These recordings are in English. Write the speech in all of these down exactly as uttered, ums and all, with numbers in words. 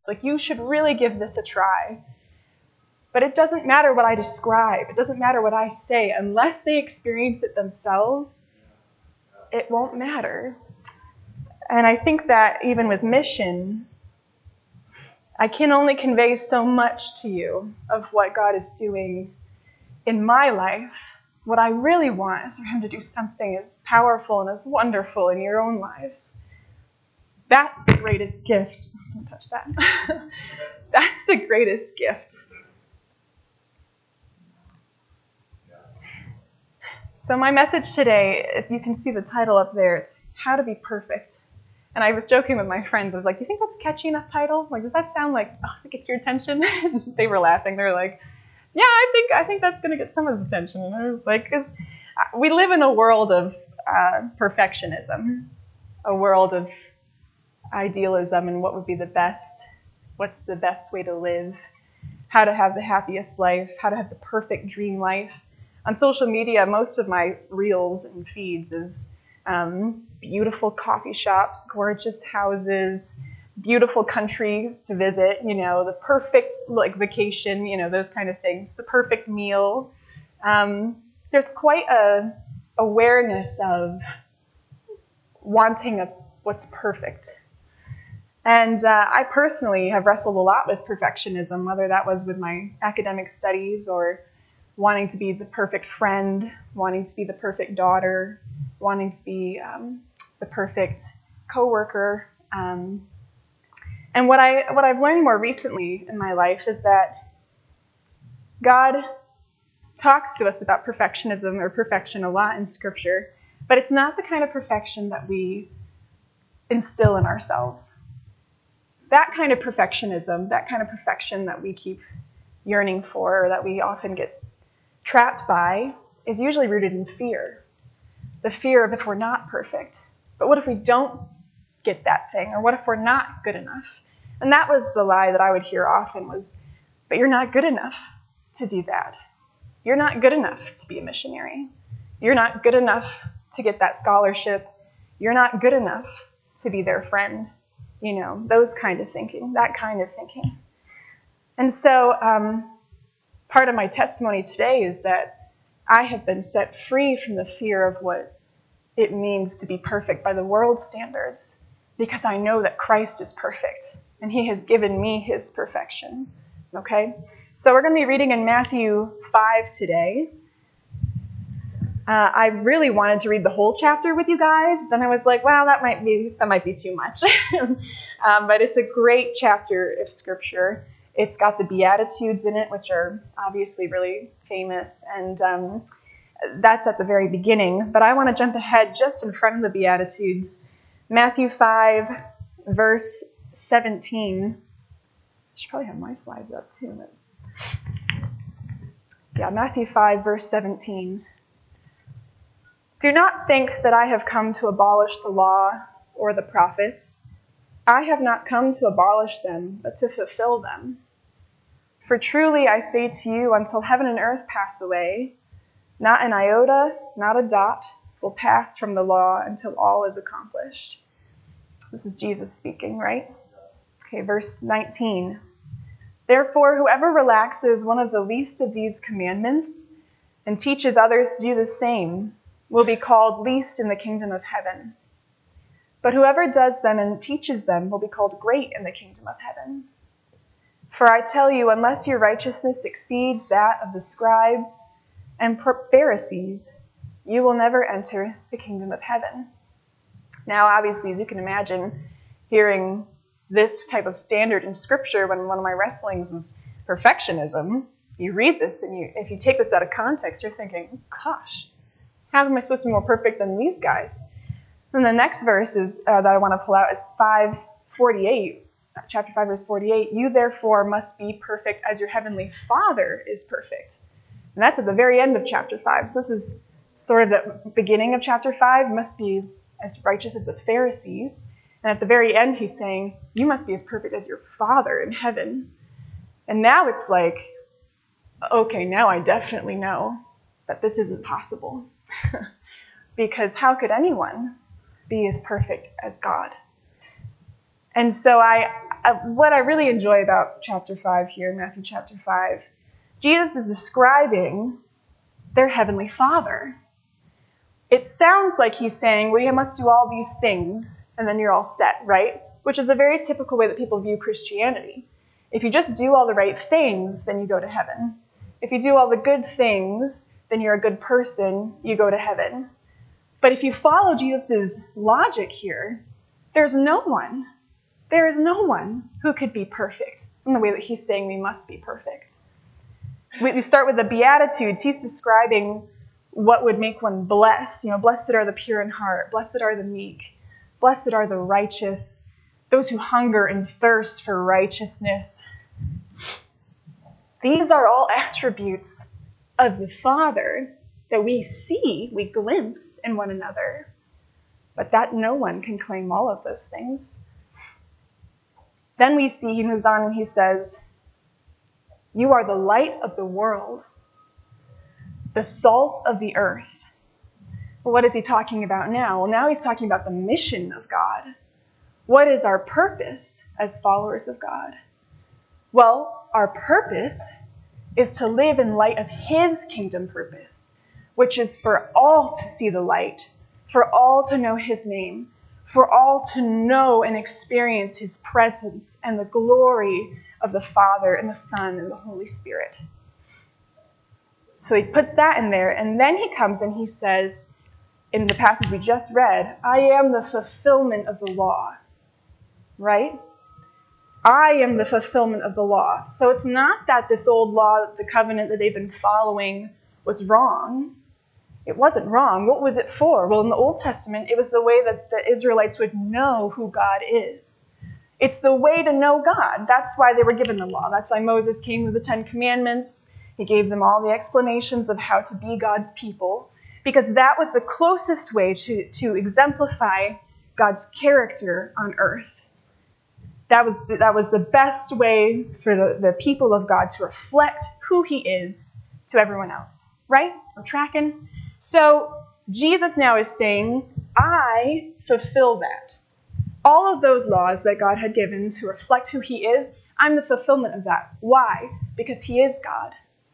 Like, you should really give this a try. But it doesn't matter what I describe. It doesn't matter what I say. Unless they experience it themselves, it won't matter. And I think that even with mission, I can only convey so much to you of what God is doing in my life. What I really want is for him to do something as powerful and as wonderful in your own lives. That's the greatest gift. Don't touch that. That's the greatest gift. So my message today, if you can see the title up there, it's How to Be Perfect. And I was joking with my friends. I was like, do you think that's a catchy enough title? Like, does that sound like, oh, it gets your attention? They were laughing. They were like, yeah, I think I think that's going to get someone's attention. And I was like, because we live in a world of uh, perfectionism, a world of idealism and what would be the best, what's the best way to live, how to have the happiest life, how to have the perfect dream life. On social media, most of my reels and feeds is um, beautiful coffee shops, gorgeous houses, beautiful countries to visit, you know, the perfect like vacation, you know, those kind of things, the perfect meal. Um, there's quite a awareness of wanting a, what's perfect. And uh, I personally have wrestled a lot with perfectionism, whether that was with my academic studies or wanting to be the perfect friend, wanting to be the perfect daughter, wanting to be um, the perfect coworker. Um, and what I what I've learned more recently in my life is that God talks to us about perfectionism or perfection a lot in Scripture, but it's not the kind of perfection that we instill in ourselves. That kind of perfectionism, that kind of perfection that we keep yearning for, or that we often get trapped by, is usually rooted in fear. The fear of if we're not perfect. But what if we don't get that thing? Or what if we're not good enough? And that was the lie that I would hear often was, but you're not good enough to do that. You're not good enough to be a missionary. You're not good enough to get that scholarship. You're not good enough to be their friend. You know, those kind of thinking, that kind of thinking. And so um, part of my testimony today is that I have been set free from the fear of what it means to be perfect by the world's standards, because I know that Christ is perfect and he has given me his perfection. Okay? So we're going to be reading in Matthew five today. Uh, I really wanted to read the whole chapter with you guys, but then I was like, wow, that might be that might be too much. um, but it's a great chapter of Scripture. It's got the Beatitudes in it, which are obviously really famous, and um, that's at the very beginning. But I want to jump ahead just in front of the Beatitudes. Matthew five, verse seventeen. I should probably have my slides up too. But yeah, Matthew five, verse seventeen. Do not think that I have come to abolish the law or the prophets. I have not come to abolish them, but to fulfill them. For truly I say to you, until heaven and earth pass away, not an iota, not a dot, will pass from the law until all is accomplished. This is Jesus speaking, right? Okay, verse nineteen. Therefore, whoever relaxes one of the least of these commandments and teaches others to do the same will be called least in the kingdom of heaven. But whoever does them and teaches them will be called great in the kingdom of heaven. For I tell you, unless your righteousness exceeds that of the scribes and Pharisees, you will never enter the kingdom of heaven. Now, obviously, as you can imagine, hearing this type of standard in Scripture when one of my wrestlings was perfectionism, you read this and you, if you take this out of context, you're thinking, gosh, how am I supposed to be more perfect than these guys? And the next verse is, uh, that I want to pull out is five forty-eight, chapter five, verse forty-eight. You therefore must be perfect as your heavenly Father is perfect. And that's at the very end of chapter five. So this is sort of the beginning of chapter five. Must be as righteous as the Pharisees. And at the very end, he's saying, you must be as perfect as your Father in heaven. And now it's like, okay, now I definitely know that this isn't possible. Because how could anyone be as perfect as God? And so I uh, what I really enjoy about chapter five here, Matthew chapter five, Jesus is describing their heavenly Father. It sounds like he's saying, well, you must do all these things, and then you're all set, right? Which is a very typical way that people view Christianity. If you just do all the right things, then you go to heaven. If you do all the good things, then you're a good person, you go to heaven. But if you follow Jesus' logic here, there's no one, there is no one who could be perfect in the way that he's saying we must be perfect. We, we start with the Beatitudes. He's describing what would make one blessed. You know, blessed are the pure in heart, blessed are the meek, blessed are the righteous, those who hunger and thirst for righteousness. These are all attributes of the Father that we see, we glimpse in one another, but that no one can claim all of those things. Then we see, he moves on and he says, you are the light of the world, the salt of the earth. Well, what is he talking about now? Well, now he's talking about the mission of God. What is our purpose as followers of God? Well, our purpose is to live in light of his kingdom purpose, which is for all to see the light, for all to know his name, for all to know and experience his presence and the glory of the Father and the Son and the Holy Spirit. So he puts that in there, and then he comes and he says, in the passage we just read, I am the fulfillment of the law. Right? I am the fulfillment of the law. So it's not that this old law, the covenant that they've been following, was wrong. It wasn't wrong. What was it for? Well, in the Old Testament, it was the way that the Israelites would know who God is. It's the way to know God. That's why they were given the law. That's why Moses came with the Ten Commandments. He gave them all the explanations of how to be God's people, because that was the closest way to, to exemplify God's character on earth. That was, that was the best way for the, the people of God to reflect who he is to everyone else. Right? We're tracking? So Jesus now is saying, I fulfill that. All of those laws that God had given to reflect who he is, I'm the fulfillment of that. Why? Because he is God.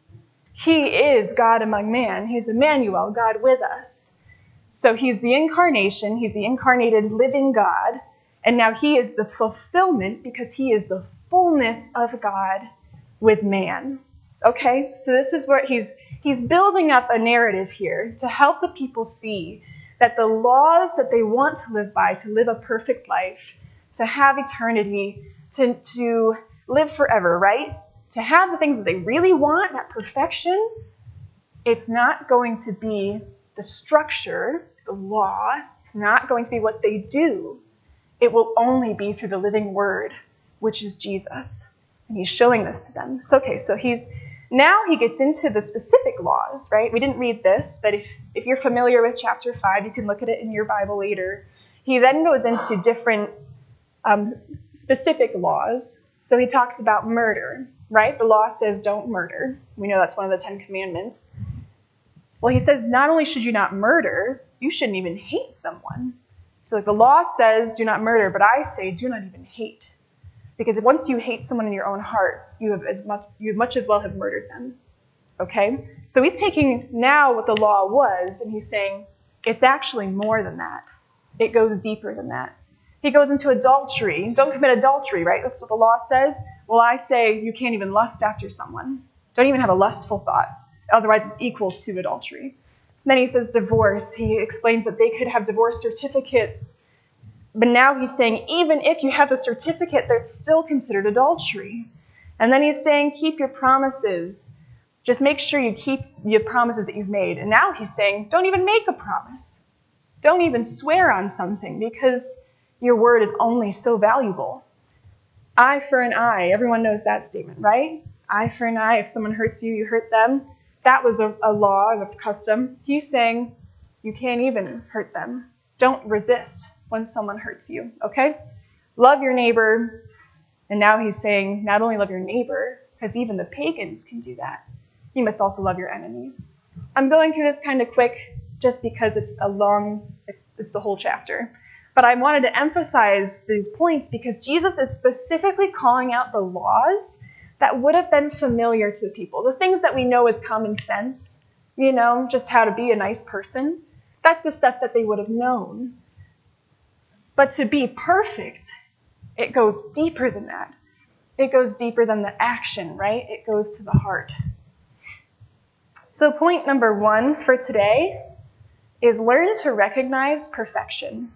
He is God among man. He's Emmanuel, God with us. So he's the incarnation. He's the incarnated living God. And now he is the fulfillment because he is the fullness of God with man. Okay? So this is what he's he's building up a narrative here to help the people see that the laws that they want to live by, to live a perfect life, to have eternity, to, to live forever, right? To have the things that they really want, that perfection, it's not going to be the structure, the law. It's not going to be what they do. It will only be through the living word, which is Jesus. And he's showing this to them. So, okay, so he's now he gets into the specific laws, right? We didn't read this, but if, if you're familiar with chapter five, you can look at it in your Bible later. He then goes into different um, specific laws. So he talks about murder, right? The law says don't murder. We know that's one of the Ten Commandments. Well, he says not only should you not murder, you shouldn't even hate someone. So like the law says do not murder, but I say do not even hate. Because once you hate someone in your own heart, you have as much you much as well have murdered them. Okay? So he's taking now what the law was, and he's saying it's actually more than that. It goes deeper than that. He goes into adultery. Don't commit adultery, right? That's what the law says. Well, I say you can't even lust after someone. Don't even have a lustful thought. Otherwise, it's equal to adultery. Then he says divorce. He explains that they could have divorce certificates. But now he's saying even if you have the certificate, that's still considered adultery. And then he's saying keep your promises. Just make sure you keep your promises that you've made. And now he's saying don't even make a promise. Don't even swear on something because your word is only so valuable. Eye for an eye. Everyone knows that statement, right? Eye for an eye. If someone hurts you, you hurt them. That was a, a law, a custom. He's saying you can't even hurt them. Don't resist when someone hurts you, okay? Love your neighbor. And now he's saying not only love your neighbor, because even the pagans can do that. You must also love your enemies. I'm going through this kind of quick just because it's a long, it's, it's the whole chapter. But I wanted to emphasize these points because Jesus is specifically calling out the laws that would have been familiar to the people, the things that we know as common sense, you know, just how to be a nice person. That's the stuff that they would have known. But to be perfect, it goes deeper than that. It goes deeper than the action, right? It goes to the heart. So point number one for today is learn to recognize perfection.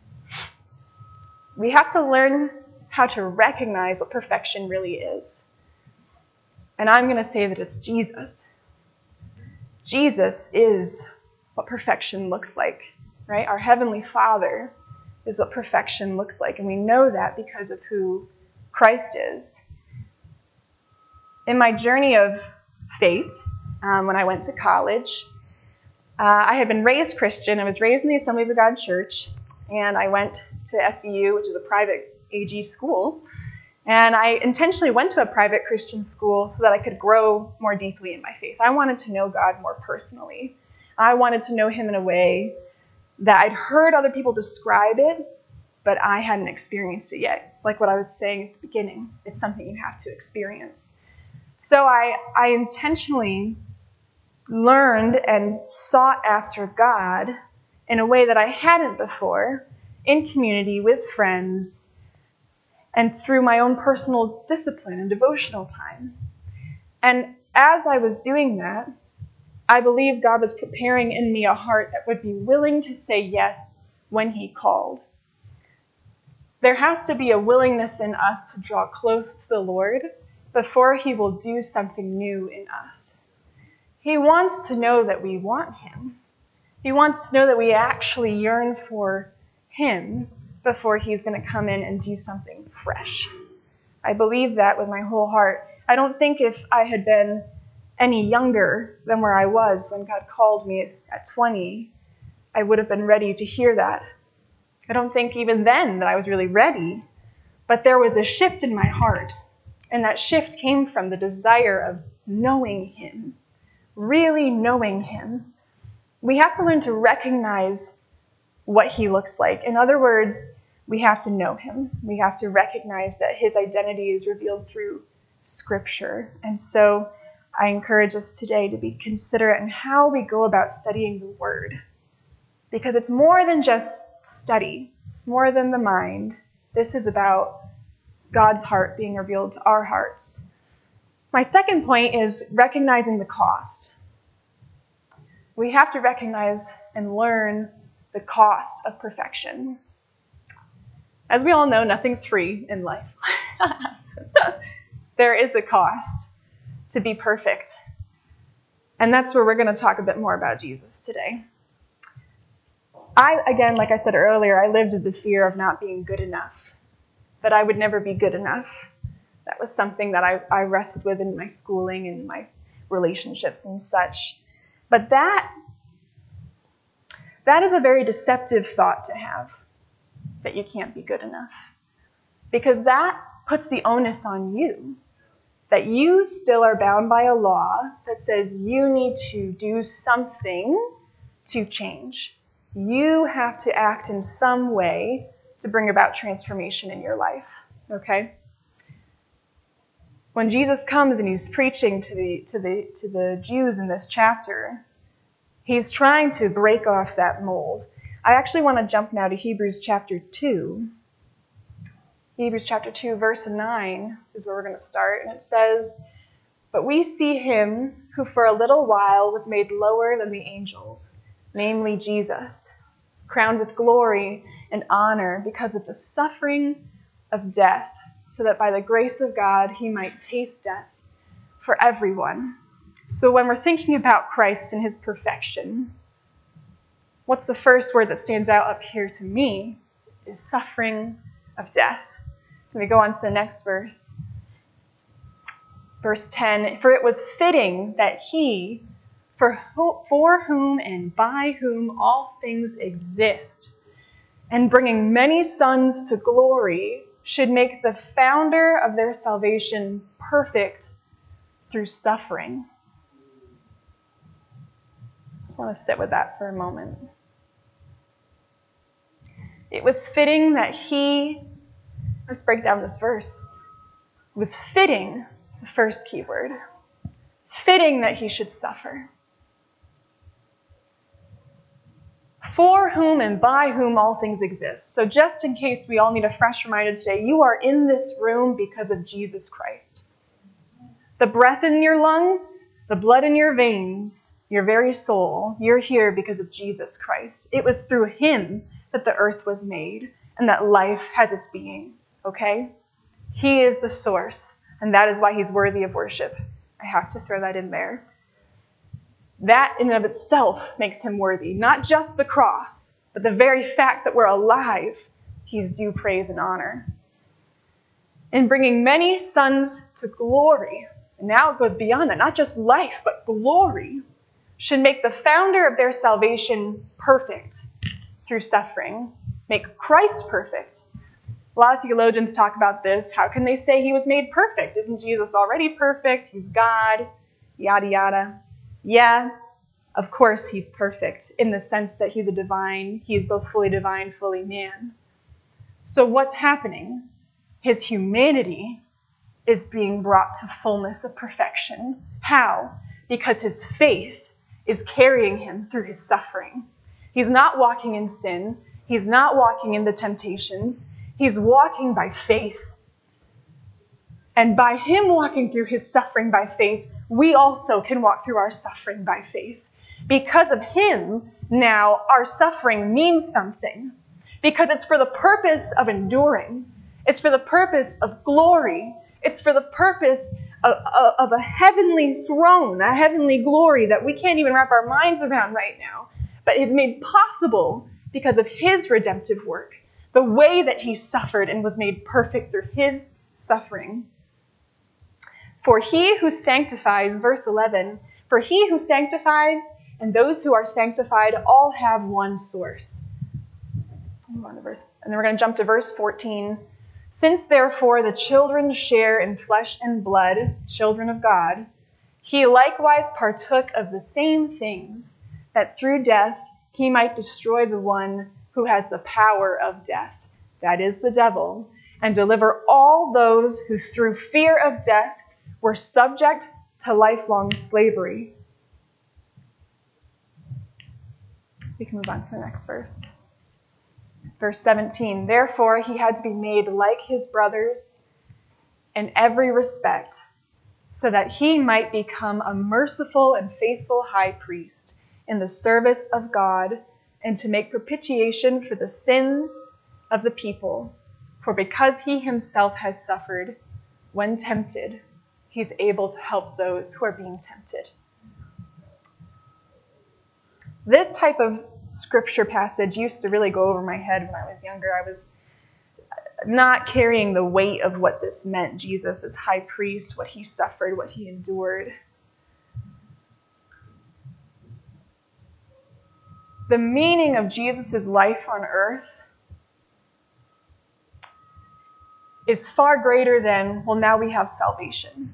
We have to learn how to recognize what perfection really is. And I'm going to say that it's Jesus. Jesus is what perfection looks like, right? Our Heavenly Father is what perfection looks like. And we know that because of who Christ is. In my journey of faith, um, when I went to college, uh, I had been raised Christian. I was raised in the Assemblies of God Church, and I went to S E U, which is a private A G school. And I intentionally went to a private Christian school so that I could grow more deeply in my faith. I wanted to know God more personally. I wanted to know him in a way that I'd heard other people describe it, but I hadn't experienced it yet. Like what I was saying at the beginning, it's something you have to experience. So I, I intentionally learned and sought after God in a way that I hadn't before, in community with friends, and through my own personal discipline and devotional time. And as I was doing that, I believe God was preparing in me a heart that would be willing to say yes when he called. There has to be a willingness in us to draw close to the Lord before he will do something new in us. He wants to know that we want him. He wants to know that we actually yearn for him before he's going to come in and do something fresh. I believe that with my whole heart. I don't think if I had been any younger than where I was when God called me at twenty, I would have been ready to hear that. I don't think even then that I was really ready, but there was a shift in my heart, and that shift came from the desire of knowing him, really knowing him. We have to learn to recognize what he looks like. In other words, we have to know him. We have to recognize that his identity is revealed through Scripture. And so I encourage us today to be considerate in how we go about studying the Word. Because it's more than just study. It's more than the mind. This is about God's heart being revealed to our hearts. My second point is recognizing the cost. We have to recognize and learn the cost of perfection. As we all know, nothing's free in life. There is a cost to be perfect. And that's where we're going to talk a bit more about Jesus today. I, again, like I said earlier, I lived with the fear of not being good enough, that I would never be good enough. That was something that I, I wrestled with in my schooling and my relationships and such. But that, that is a very deceptive thought to have, that you can't be good enough. Because that puts the onus on you, that you still are bound by a law that says you need to do something to change. You have to act in some way to bring about transformation in your life, okay? When Jesus comes and he's preaching to the, to the, to the Jews in this chapter, he's trying to break off that mold. I actually want to jump now to Hebrews chapter two. Hebrews chapter two, verse nine is where we're going to start. And it says, "But we see him who for a little while was made lower than the angels, namely Jesus, crowned with glory and honor because of the suffering of death, so that by the grace of God he might taste death for everyone." So when we're thinking about Christ and his perfection, what's the first word that stands out up here to me is suffering of death. So we go on to the next verse. Verse ten, "For it was fitting that he, for, ho- for whom and by whom all things exist, and bringing many sons to glory, should make the founder of their salvation perfect through suffering." I just want to sit with that for a moment. It was fitting that he, let's break down this verse. It was fitting, the first key word, fitting that he should suffer. For whom and by whom all things exist. So just in case we all need a fresh reminder today, you are in this room because of Jesus Christ. The breath in your lungs, the blood in your veins, your very soul, you're here because of Jesus Christ. It was through him that the earth was made and that life has its being, okay? He is the source, and that is why he's worthy of worship. I have to throw that in there. That in and of itself makes him worthy. Not just the cross, but the very fact that we're alive, he's due praise and honor. In bringing many sons to glory, and now it goes beyond that, not just life, but glory, should make the founder of their salvation perfect through suffering. Make Christ perfect. A lot of theologians talk about this. How can they say he was made perfect? Isn't Jesus already perfect? He's God, yada, yada. Yeah, of course he's perfect in the sense that he's a divine, he is both fully divine, fully man. So what's happening? His humanity is being brought to fullness of perfection. How? Because his faith is carrying him through his suffering. He's not walking in sin. He's not walking in the temptations. He's walking by faith. And by him walking through his suffering by faith, we also can walk through our suffering by faith. Because of him, now our suffering means something. Because it's for the purpose of enduring. It's for the purpose of glory. It's for the purpose of, of, of a heavenly throne, a heavenly glory that we can't even wrap our minds around right now. But it's made possible because of his redemptive work. The way that he suffered and was made perfect through his suffering. For he who sanctifies, verse eleven, for he who sanctifies and those who are sanctified all have one source. Move on to verse, and then we're going to jump to verse fourteen. Since therefore the children share in flesh and blood, children of God, he likewise partook of the same things, that through death he might destroy the one who has the power of death, that is the devil, and deliver all those who through fear of death were subject to lifelong slavery. We can move on to the next verse. Verse seventeen, therefore he had to be made like his brothers in every respect, so that he might become a merciful and faithful high priest in the service of God, and to make propitiation for the sins of the people. For because he himself has suffered when tempted, he's able to help those who are being tempted. This type of scripture passage used to really go over my head when I was younger. I was not carrying the weight of what this meant. Jesus as high priest, what he suffered, what he endured. The meaning of Jesus' life on earth is far greater than, well, now we have salvation.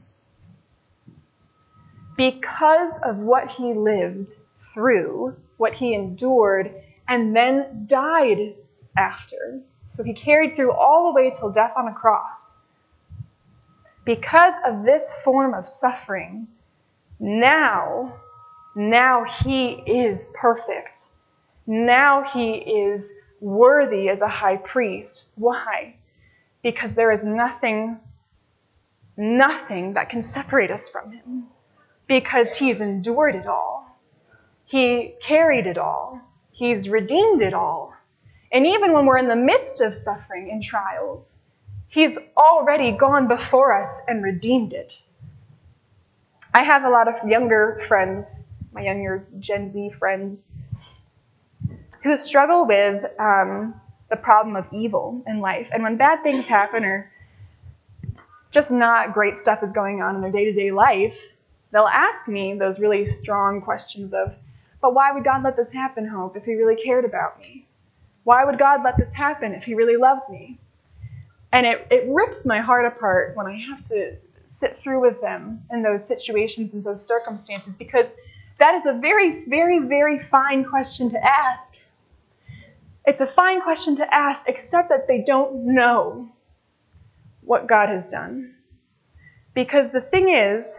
Because of what he lived through, what he endured, and then died after. So he carried through all the way till death on a cross. Because of this form of suffering, now, now he is perfect. Now he is worthy as a high priest. Why? Because there is nothing, nothing that can separate us from him. Because he's endured it all. He carried it all. He's redeemed it all. And even when we're in the midst of suffering and trials, he's already gone before us and redeemed it. I have a lot of younger friends, my younger Gen Z friends, who struggle with um, the problem of evil in life. And when bad things happen or just not great stuff is going on in their day-to-day life, they'll ask me those really strong questions of, but why would God let this happen, Hope, if he really cared about me? Why would God let this happen if he really loved me? And it, it rips my heart apart when I have to sit through with them in those situations and those circumstances, because that is a very, very, very fine question to ask. It's a fine question to ask, except that they don't know what God has done. Because the thing is,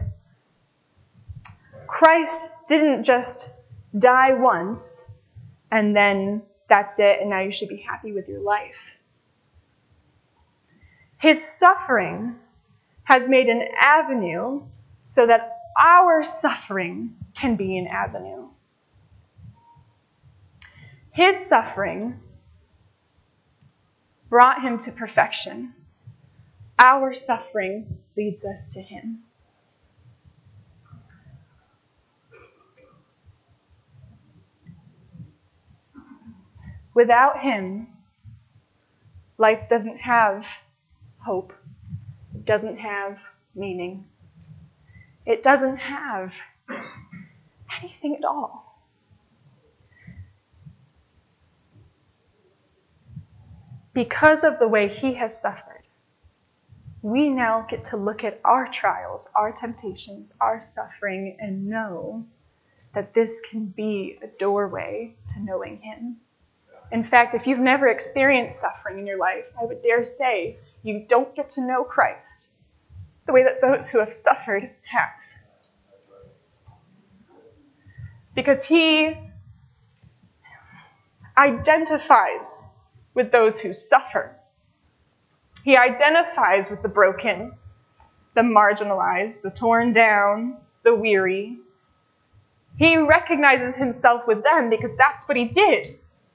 Christ didn't just die once and then that's it, and now you should be happy with your life. His suffering has made an avenue so that our suffering can be an avenue. His suffering brought him to perfection. Our suffering leads us to him. Without him, life doesn't have hope. It doesn't have meaning. It doesn't have anything at all. Because of the way he has suffered, we now get to look at our trials, our temptations, our suffering, and know that this can be a doorway to knowing him. In fact, if you've never experienced suffering in your life, I would dare say you don't get to know Christ the way that those who have suffered have. Because he identifies with those who suffer. He identifies with the broken, the marginalized, the torn down, the weary. He recognizes himself with them because that's what he did.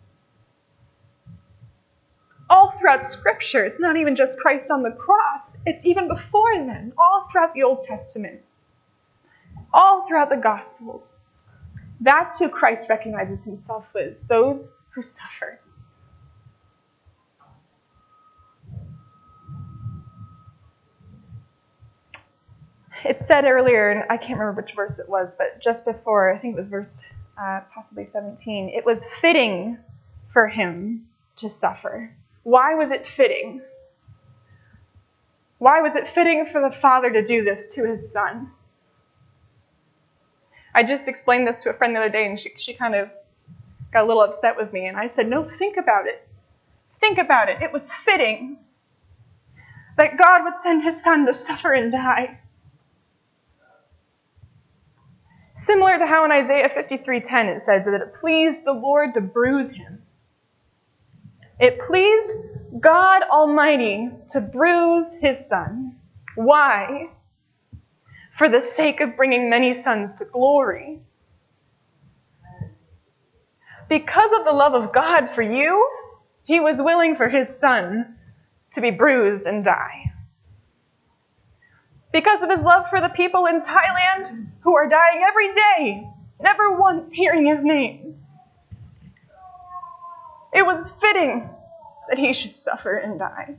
All throughout Scripture, it's not even just Christ on the cross, it's even before then, all throughout the Old Testament, all throughout the Gospels. That's who Christ recognizes himself with, those who suffer. It said earlier, and I can't remember which verse it was, but just before, I think it was verse uh, possibly seventeen, it was fitting for him to suffer. Why was it fitting? Why was it fitting for the Father to do this to his Son? I just explained this to a friend the other day, and she, she kind of got a little upset with me. And I said, no, think about it. Think about it. It was fitting that God would send his Son to suffer and die. Similar to how in Isaiah fifty-three ten it says that it pleased the Lord to bruise him. It pleased God Almighty to bruise his Son. Why? For the sake of bringing many sons to glory. Because of the love of God for you, he was willing for his Son to be bruised and die. Because of his love for the people in Thailand who are dying every day, never once hearing his name. It was fitting that he should suffer and die.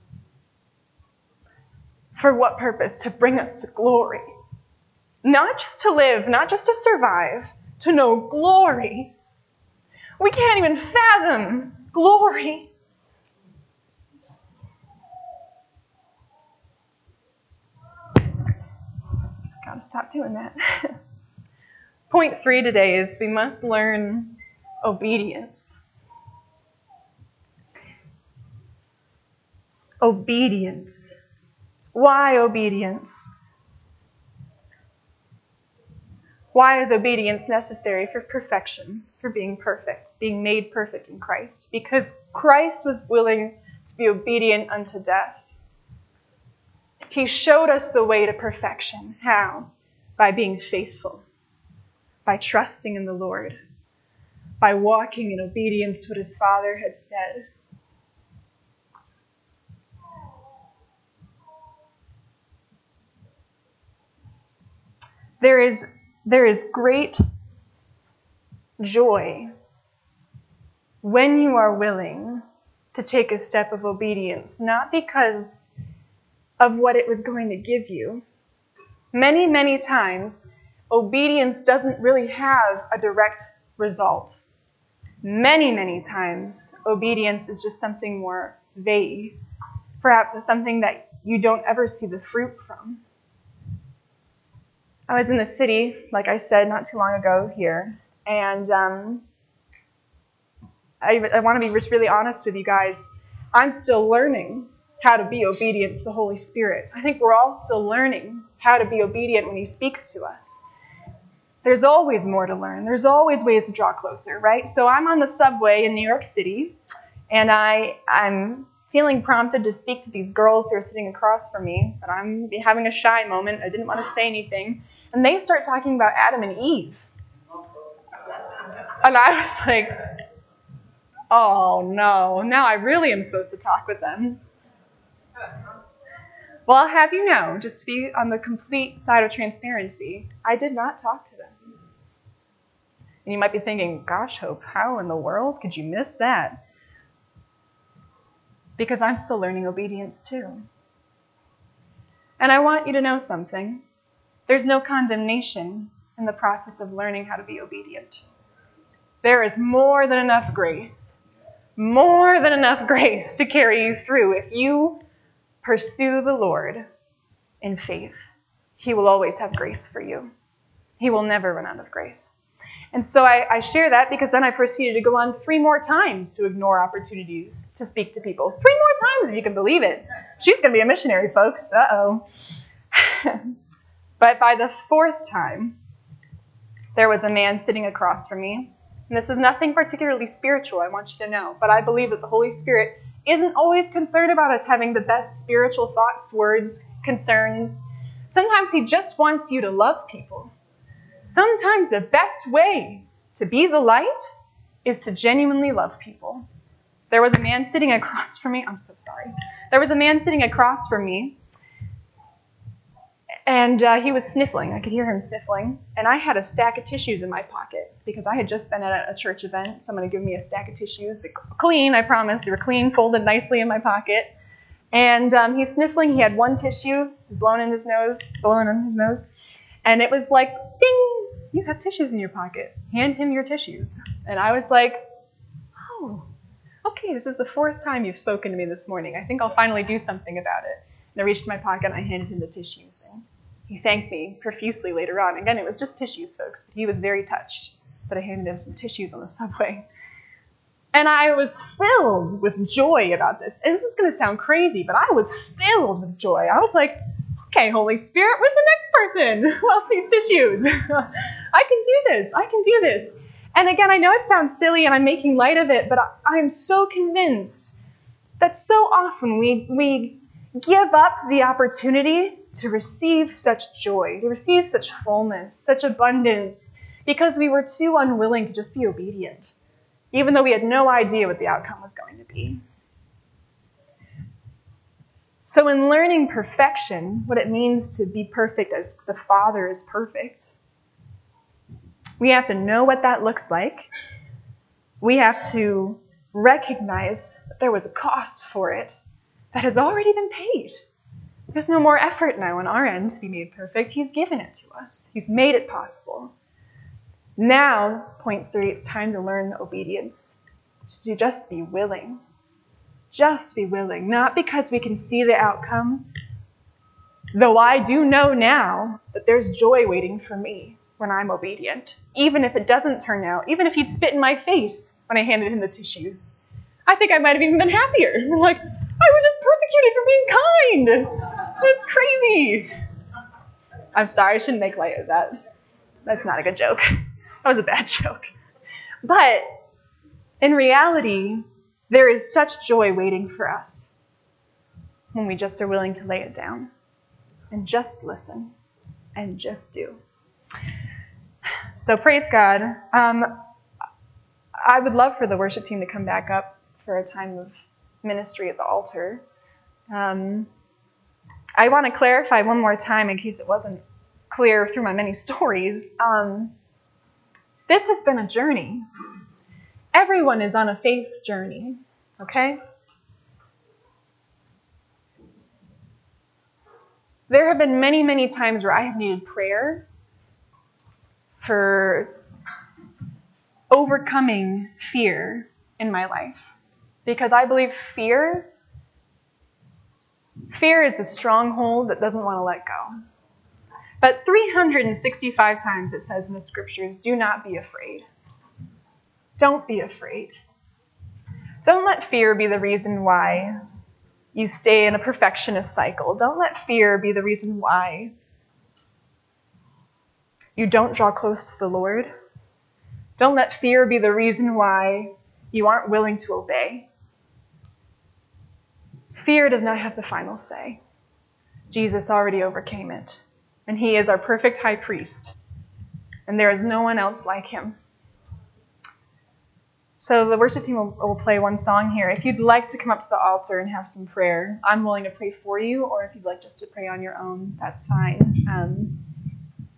For what purpose? To bring us to glory. Not just to live, not just to survive, to know glory. We can't even fathom glory. Gotta stop doing that. Point three today is we must learn obedience. Obedience. Why obedience? Why is obedience necessary? For perfection, for being perfect, being made perfect in Christ. Because Christ was willing to be obedient unto death. He showed us the way to perfection. How? By being faithful, by trusting in the Lord, by walking in obedience to what his Father had said. There is, there is great joy when you are willing to take a step of obedience, not because of what it was going to give you. Many, many times, obedience doesn't really have a direct result. Many, many times, obedience is just something more vague. Perhaps it's something that you don't ever see the fruit from. I was in the city, like I said, not too long ago here, and um, I, I want to be just really honest with you guys. I'm still learning how to be obedient to the Holy Spirit. I think we're all still learning how to be obedient when he speaks to us. There's always more to learn. There's always ways to draw closer, right? So I'm on the subway in New York City, and I, I'm feeling prompted to speak to these girls who are sitting across from me, but I'm having a shy moment. I didn't want to say anything. And they start talking about Adam and Eve. And I was like, oh no, now I really am supposed to talk with them. Well, I'll have you know, just to be on the complete side of transparency, I did not talk to them. And you might be thinking, gosh, Hope, how in the world could you miss that? Because I'm still learning obedience too. And I want you to know something. There's no condemnation in the process of learning how to be obedient. There is more than enough grace, more than enough grace to carry you through if you pursue the Lord in faith. He will always have grace for you. He will never run out of grace. And so I, I share that because then I proceeded to go on three more times to ignore opportunities to speak to people. Three more times, if you can believe it. She's going to be a missionary, folks. Uh-oh. But by the fourth time, there was a man sitting across from me. And this is nothing particularly spiritual, I want you to know. But I believe that the Holy Spirit isn't always concerned about us having the best spiritual thoughts, words, concerns. Sometimes he just wants you to love people. Sometimes the best way to be the light is to genuinely love people. There was a man sitting across from me. I'm so sorry. There was a man sitting across from me, and uh, he was sniffling. I could hear him sniffling. And I had a stack of tissues in my pocket because I had just been at a church event. Someone had given me a stack of tissues. They were clean, I promise. They were clean, folded nicely in my pocket. And um, he's sniffling. He had one tissue blown in his nose, blowing in his nose. And it was like, ding, you have tissues in your pocket. Hand him your tissues. And I was like, oh, okay, this is the fourth time you've spoken to me this morning. I think I'll finally do something about it. And I reached in my pocket and I handed him the tissues. And he thanked me profusely later on. Again, it was just tissues, folks. But he was very touched that I handed him some tissues on the subway. And I was filled with joy about this. And this is going to sound crazy, but I was filled with joy. I was like, okay, Holy Spirit, where's the next person who else needs tissues? I can do this. I can do this. And again, I know it sounds silly and I'm making light of it, but I, I am so convinced that so often we, we give up the opportunity to receive such joy, to receive such fullness, such abundance, because we were too unwilling to just be obedient, even though we had no idea what the outcome was going to be. So in learning perfection, what it means to be perfect as the Father is perfect, we have to know what that looks like. We have to recognize that there was a cost for it that has already been paid. There's no more effort now on our end to be made perfect. He's given it to us. He's made it possible. Now, point three, it's time to learn obedience, to just be willing. Just be willing, not because we can see the outcome, though I do know now that there's joy waiting for me when I'm obedient, even if it doesn't turn out, even if he'd spit in my face when I handed him the tissues. I think I might have even been happier. Like, I was just persecuted for being kind. That's crazy. I'm sorry, I shouldn't make light of that. That's not a good joke. That was a bad joke. But in reality, there is such joy waiting for us when we just are willing to lay it down and just listen and just do. So praise God. Um, I would love for the worship team to come back up for a time of ministry at the altar. Um, I want to clarify one more time in case it wasn't clear through my many stories. Um, this has been a journey. Everyone is on a faith journey, okay? There have been many, many times where I have needed prayer for overcoming fear in my life. Because I believe fear, fear is a stronghold that doesn't want to let go. But three hundred sixty-five times it says in the scriptures, do not be afraid. Don't be afraid. Don't let fear be the reason why you stay in a perfectionist cycle. Don't let fear be the reason why you don't draw close to the Lord. Don't let fear be the reason why you aren't willing to obey. Fear does not have the final say. Jesus already overcame it, and he is our perfect high priest, and there is no one else like him. So the worship team will, will play one song here. If you'd like to come up to the altar and have some prayer, I'm willing to pray for you, or if you'd like just to pray on your own, that's fine. Um,